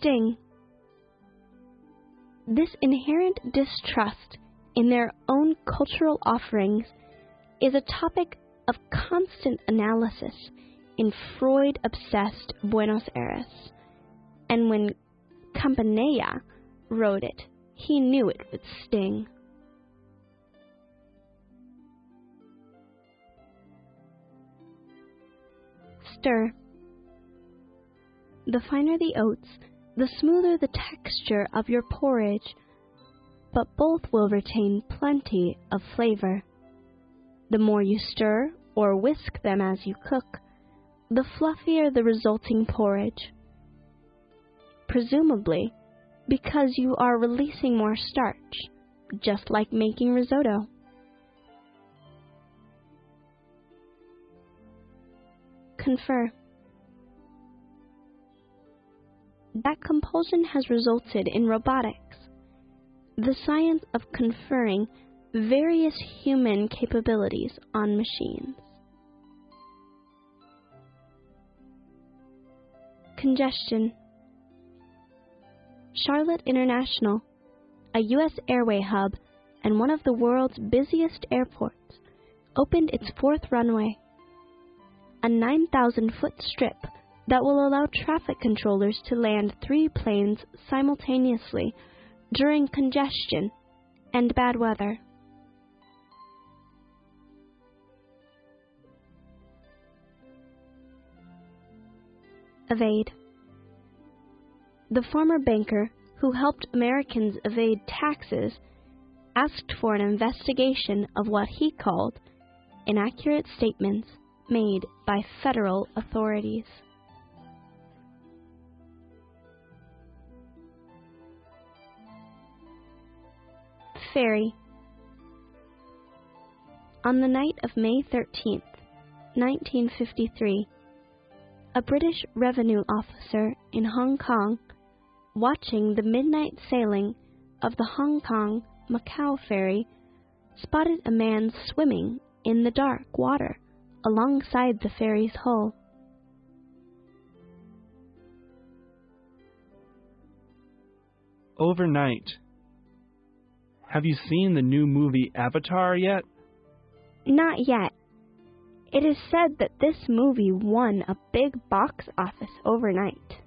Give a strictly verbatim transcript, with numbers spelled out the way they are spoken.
sting. This inherent distrust in their own cultural offerings is a topic of constant analysis in Freud-obsessed Buenos Aires, and when Campanella wrote it, he knew it would sting. Stir. The finer the oats, the smoother the texture of your porridge, but both will retain plenty of flavor. The more you stir or whisk them as you cook, the fluffier the resulting porridge. Presumably, because you are releasing more starch, just like making risotto. Confer. That compulsion has resulted in robotics, the science of conferring various human capabilities on machines. Congestion. Charlotte International, a U S airway hub and one of the world's busiest airports, opened its fourth runway, a nine thousand foot strip that will allow traffic controllers to land three planes simultaneously during congestion and bad weather. Evade. The former banker who helped Americans evade taxes asked for an investigation of what he called inaccurate statements made by federal authorities. Ferry. On the night of May thirteenth, nineteen fifty-three, a British revenue officer in Hong Kong, watching the midnight sailing of the Hong Kong-Macau ferry, spotted a man swimming in the dark water alongside the ferry's hull. Overnight. Have you seen the new movie Avatar yet? Not yet. It is said that this movie won a big box office overnight.